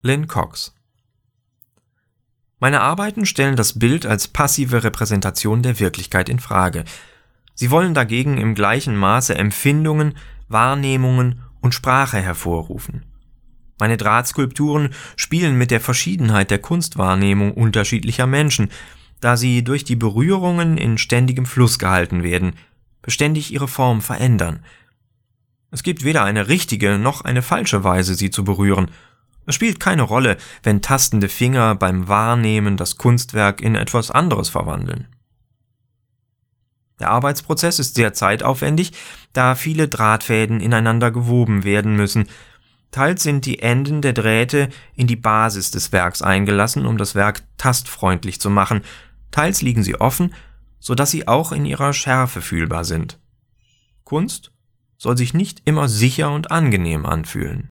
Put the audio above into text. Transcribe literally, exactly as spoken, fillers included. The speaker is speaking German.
Lynn Cox. Meine Arbeiten stellen das Bild als passive Repräsentation der Wirklichkeit in Frage. Sie wollen dagegen im gleichen Maße Empfindungen, Wahrnehmungen und Sprache hervorrufen. Meine Drahtskulpturen spielen mit der Verschiedenheit der Kunstwahrnehmung unterschiedlicher Menschen, da sie durch die Berührungen in ständigem Fluss gehalten werden, beständig ihre Form verändern. Es gibt weder eine richtige noch eine falsche Weise, sie zu berühren. Es spielt keine Rolle, wenn tastende Finger beim Wahrnehmen das Kunstwerk in etwas anderes verwandeln. Der Arbeitsprozess ist sehr zeitaufwendig, da viele Drahtfäden ineinander gewoben werden müssen. Teils sind die Enden der Drähte in die Basis des Werks eingelassen, um das Werk tastfreundlich zu machen, teils liegen sie offen, sodass sie auch in ihrer Schärfe fühlbar sind. Kunst soll sich nicht immer sicher und angenehm anfühlen.